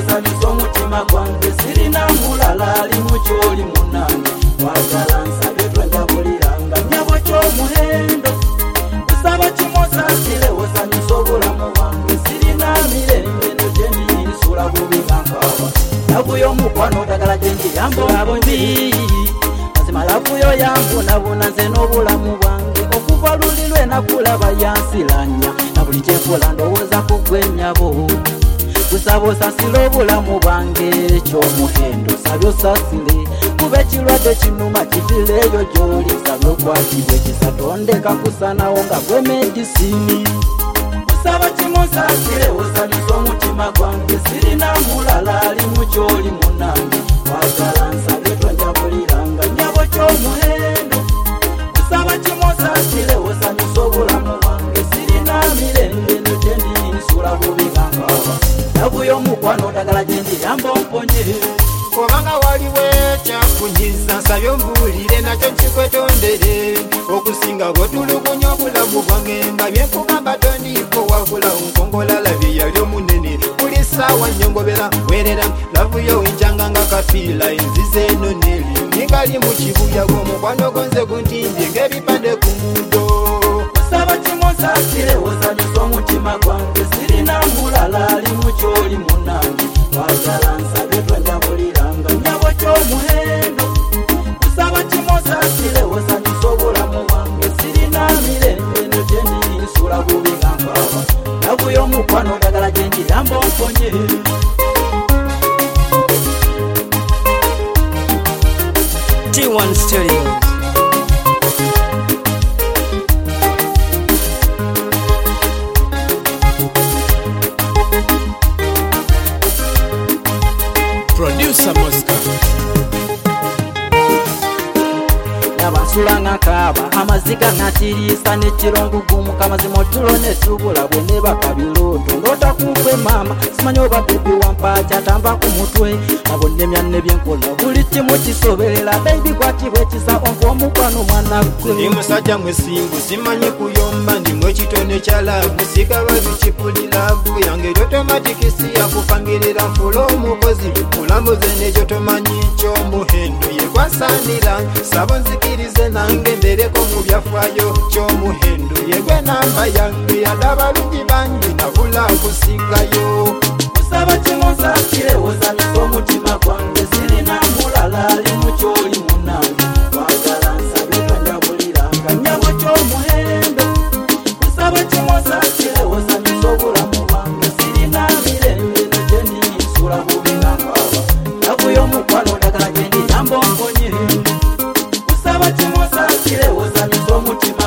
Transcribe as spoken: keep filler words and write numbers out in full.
osanyusa omutima gwange sirina mulala ali mukyoli munange wagala nsabye twenjabuliranga nyabo ky'omuhendo nsaba kimosasire osanyusa obulamu bwange sirina mirembe no gyendinsula bubi nga nkaawa navuyo omukwano odagala gyendiyamba obumbi mazima lavuyo yambunabuna nze n'obulamu bwange okuva luli lwe nakulaba yansiranya na buli kyenkola ndowooza kugwenyabo kusaba osasire obulamu bwange ky'omuhendo sabye osasire kuba ekirwadde kinuma kivireeyo gy'oli sabye okwatibwa ekisa tondeka kusanawo nga gwe medisini kusaba kimusasire osanyusa omutima gwange sirina mulala ali mukyoli munange wagala nsabye twenjabuliranga nyabo ky'omuhendo kusaba kimusasire osanyusa obulamu bwange sirina mirembe no gyendinsula bubi nga nkaawa navuyo omukwano odagala gyendiyamba omponye obanga waliwo ekyakunyiza nsabye ombuulire nakyo nkikwetondere okusinga bwotulugunya obulamu bwange nga byenkugamba tondiiko wabula nkongola labye yali omunene buli ssaawa nnyongobera werera lavuyo wenjanga nga kafiira enzize eno neri ningali mu kibuya bw'omukwano gonze guntimbye ng'ebipande ku mudo kusaba kimusasire osanyusa omutima gwange sirina mulala ali mukyoli munange wagala nsabye twenjabuliranga nyabo ky'omuhendo kusaba kimusasire osanyusa obulamu bwange sirina mirembe no gyendinsula bubi nga nkaawa navuyo omukwano odagala gyendiyamba omponye T one Studios. Producer Mosca. Nabansula nga kaaba amaziga natiriisa n'ekirongugumu kamazima otulo netubula bwe ne bakabiroto ndota kunkwe mama simanyi oba bebi wampaja tamba ku mutwe abonnemya ne byenkola buli kimu kisoberera baby kwatibwa ekisa onva omukwano mwanakwe ndi musajja mwesimbu simanyi kuyomba ndimu ekitone kya laavu sigaba bikipuliravu yange lyotomatikisi yakufangirira nfula omukozi mulambuze nekyo tomanyi ky'omuhendo yegwasaanira sabo nzikirize nange mbereko mu byafaayo ky'omuhendo yegwe namba yange yalaba lungi bangi nabula kusingayo kusaba kimusasire osanyusa omutima gwange sirina mulala ali mukyoli munange wagala nsabye twenjabuliranga nyabo ky'omuhendo kusaba kimusasire osanyusa obulamu bwange sirina mirembe no gyendinsula bubi nga nkaawa navuyo omukwano odagala gyendiyamba omponye kusaba kimusasire osanyusa omutima